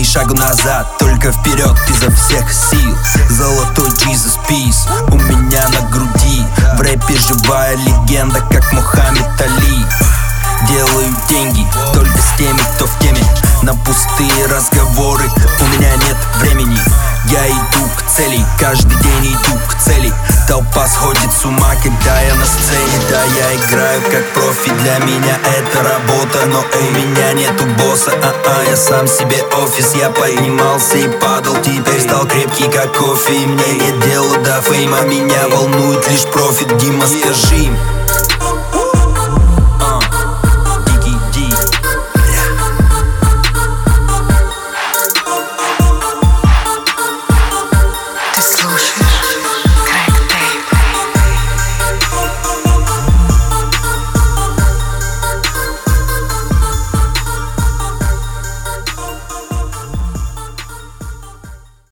шагу назад, только вперед изо всех сил. Золотой Jesus Peace у меня на груди. В рэпе живая легенда, как Мухаммед Али. Делаю деньги только с теми, кто в теме. На пустые разговоры у меня нет времени. Я иду к цели, каждый день иду к цели. Толпа сходит с ума, когда я на сцене. Да, я играю как профи, для меня это работа. Но у меня нету босса, я сам себе офис. Я поднимался и падал, теперь стал крепкий как кофе. И мне нет дела до фейма, меня волнует лишь профит. Дима, скажи им,